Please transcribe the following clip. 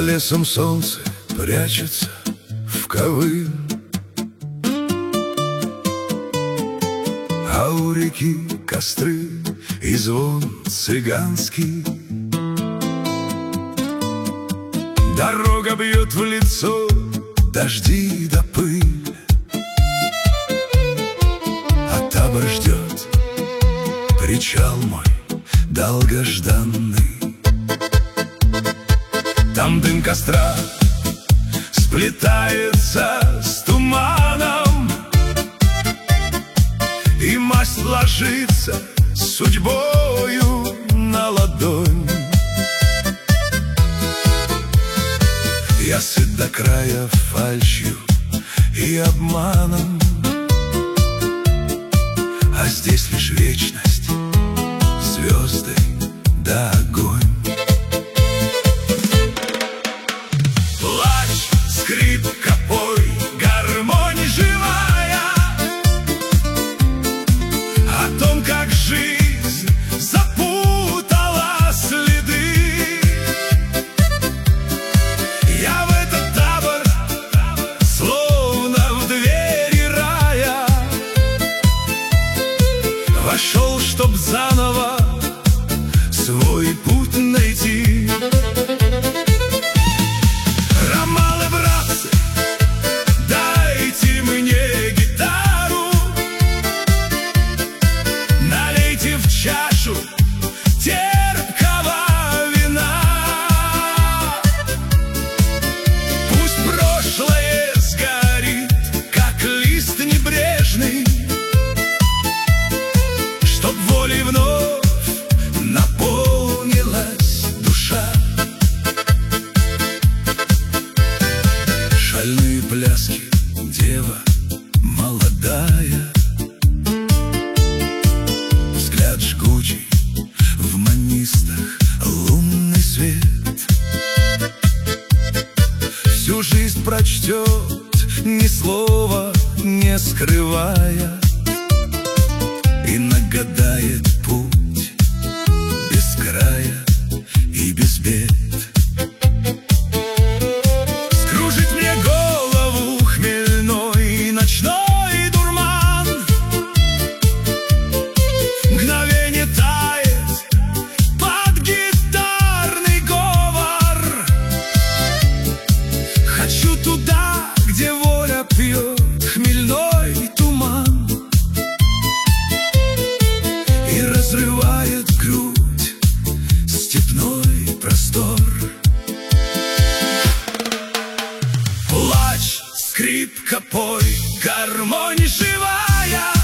лесом солнце прячется в ковыль, а у реки костры и звон цыганский. Дорога бьет в лицо дожди да пыль, а табор ждет причал мой долгожданный. Там дым костра сплетается с туманом, и масть ложится судьбою на ладонь. Я сыт до края фальшью и обманом, а здесь лишь вечность, звезды да огонь. Плач, скрипка, пой, гармонь живая о том, как жизнь запутала следы. Я в этот табор, словно в двери рая, вошел, чтоб заново свой путь найти. Ромалы, братцы, дайте мне гитару, налейте в чашу терпкого вина. Пусть прошлое сгорит, как лист небрежный, чтоб волей вновь наполнилась душа. Шальные пляски, дева молодая, взгляд жгучий, в манистах лунный свет. Всю жизнь прочтет, ни слова не скрывая, и нагадает путь без края и без бед. Скружит мне голову хмельной ночной дурман, мгновенье тает под гитарный говор. Хочу туда, где воля пьет хмельной туман и разрывает грудь степной простор. Плач, скрипка, пой, гармонь живая